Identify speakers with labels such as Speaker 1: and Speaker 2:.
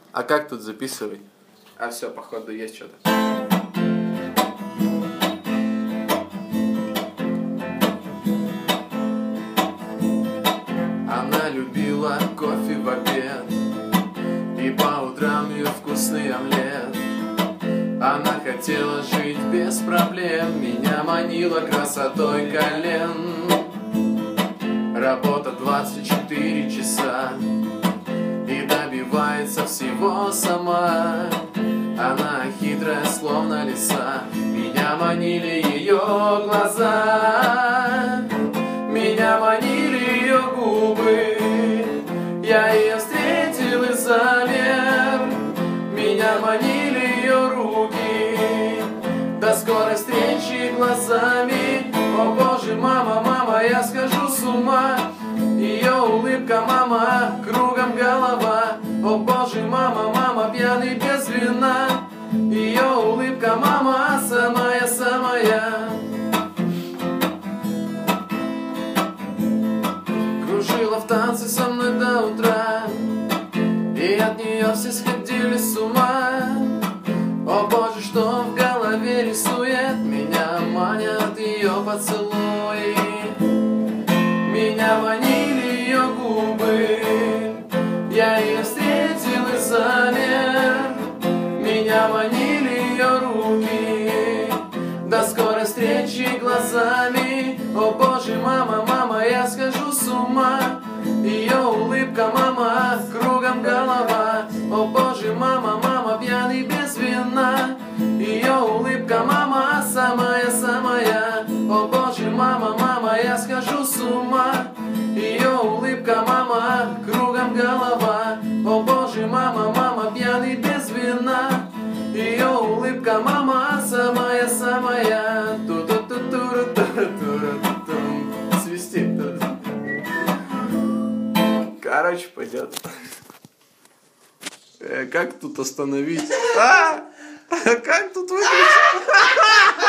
Speaker 1: А как тут записывать?
Speaker 2: А все, походу, есть что-то.
Speaker 1: Она любила кофе в обед и по утрам ее вкусный омлет. Она хотела жить без проблем, меня манила красотой колен. Работа 24 часа и добивается всего сама. Она хитрая, словно лиса, меня манили ее глаза. Меня манили ее губы, я ее встретил и замер. Меня манили ее руки, до скорой встречи глазами. О боже, мама, мама, я схожу с ума. Ее улыбка, мама, кругом голова. О боже, мама, мама, пьяный без вина. Ее улыбка, мама, самая-самая. Кружила в танце со мной до утра, и от нее все сходили с ума. О боже, что в голове рисует, меня манят ее поцелуи. Меня манили ее губы, я ее встретил и замер. Меня манили ее руки, до скорой встречи глазами. О боже, мама, мама, я схожу с ума. Ее улыбка, мама, кругом голова. О боже, мама, мама, пьяный без вина. Ее улыбка, мама, самая-самая. О боже, мама, мама, я схожу с ума. Ее улыбка, мама, кругом голова. О боже, мама, мама, пьяный без вина. Ее улыбка, мама, самая-самая. Свистит. Короче, пойдет. Как тут остановить? Как тут выключить?